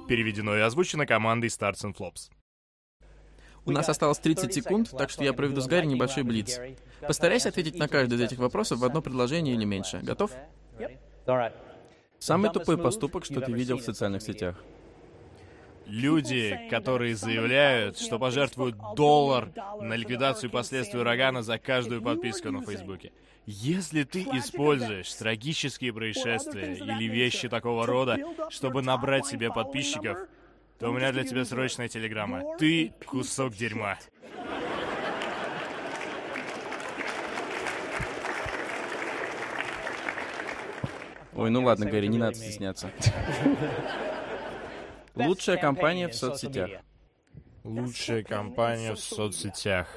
Переведено и озвучено командой Starts and Flops. У нас осталось 30 секунд, так что я проведу с Гарри небольшой блиц. Постарайся ответить на каждый из этих вопросов в одно предложение или меньше. Готов? Самый тупой поступок, что ты видел в социальных сетях. Люди, которые заявляют, что пожертвуют $1 на ликвидацию последствий урагана за каждую подписку на Фейсбуке. Если ты используешь трагические происшествия или вещи такого рода, чтобы набрать себе подписчиков, то у меня для тебя срочная телеграмма. Ты кусок дерьма. Ой, ну ладно, Гарри, не надо стесняться. Лучшая компания в соцсетях. Лучшая компания в соцсетях.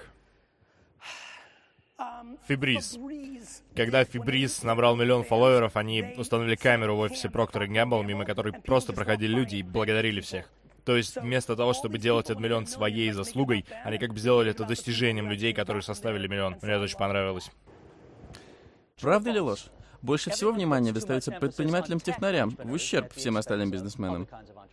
Фибриз. Когда Фибриз набрал 1 миллион фолловеров, они установили камеру в офисе Procter & Gamble, мимо которой просто проходили люди и благодарили всех. То есть, вместо того, чтобы делать этот миллион своей заслугой, они как бы сделали это достижением людей, которые составили миллион. Мне это очень понравилось. Правда или ложь? Больше всего внимания достается предпринимателям-технарям, в ущерб всем остальным бизнесменам.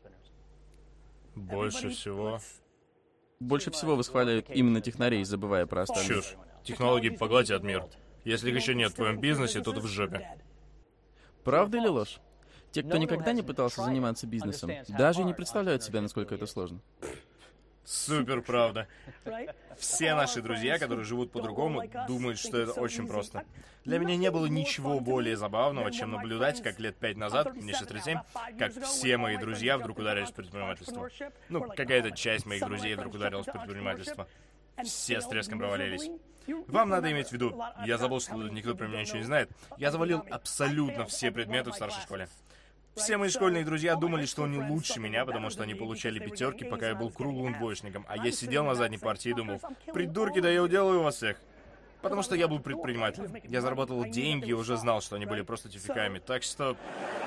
Больше всего... Больше всего восхваляют именно технарей, забывая про остальных. Чушь. Технологии поглотят мир. Если их еще нет в твоем бизнесе, то ты в жопе. Правда или ложь? Те, кто никогда не пытался заниматься бизнесом, даже не представляют себе, насколько это сложно. Супер правда. Все наши друзья, которые живут по-другому, думают, что это очень просто. Для меня не было ничего более забавного, чем наблюдать, как лет 5 назад, мне сейчас 37, как все мои друзья вдруг ударились в предпринимательство. Ну, какая-то часть моих друзей вдруг ударилась в предпринимательство. Все с треском провалились. Вам надо иметь в виду, я забыл, что никто про меня ничего не знает, я завалил абсолютно все предметы в старшей школе. Все мои школьные друзья думали, что они лучше меня, потому что они получали пятерки, пока я был круглым двоечником, а я сидел на задней партии и думал, придурки, да я уделаю вас всех. Потому что я был предпринимателем. Я зарабатывал деньги и уже знал, что они были просто тюфяками. Так что...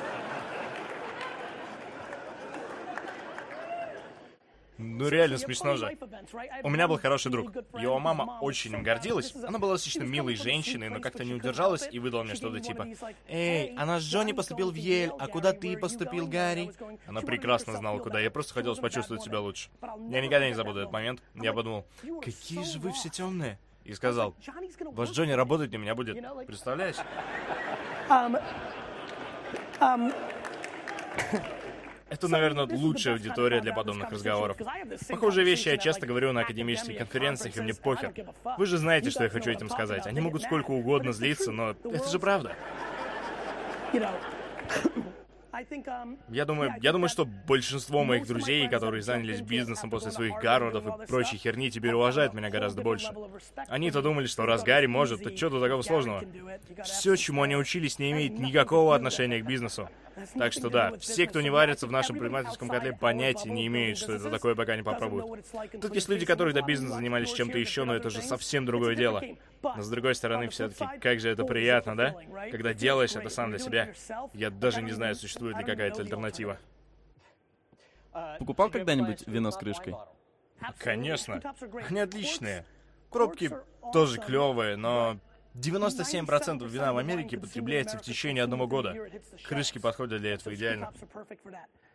Ну реально смешно же. У меня был хороший друг. Его мама очень им гордилась. Она была достаточно милой женщиной, но как-то не удержалась и выдала мне что-то типа: «Эй, а наш Джонни поступил в Йель, а куда ты поступил, Гарри?» Она прекрасно знала, куда. Я просто хотел почувствовать себя лучше. Я никогда не забуду этот момент. Я подумал, какие же вы все темные. И сказал, ваш Джонни работать на меня будет. Представляешь? Это, наверное, лучшая аудитория для подобных разговоров. Похожие вещи я часто говорю на академических конференциях, и мне похер. Вы же знаете, что я хочу этим сказать. Они могут сколько угодно злиться, но это же правда. Я думаю, что большинство моих друзей, которые занялись бизнесом после своих Гарвардов и прочей херни, теперь уважают меня гораздо больше. Они-то думали, что раз Гарри может, то что тут такого сложного? Все, чему они учились, не имеет никакого отношения к бизнесу. Так что да, все, кто не варится в нашем предпринимательском котле, понятия не имеют, что это такое, пока не попробуют. Тут есть люди, которые до бизнеса занимались чем-то еще, но это же совсем другое дело. Но с другой стороны, все-таки, как же это приятно, да? Когда делаешь это сам для себя. Я даже не знаю, существует ли какая-то альтернатива. Покупал когда-нибудь вино с крышкой? Конечно. Они отличные. Пробки тоже клевые, но 97% вина в Америке потребляется в течение 1 года. Крышки подходят для этого идеально.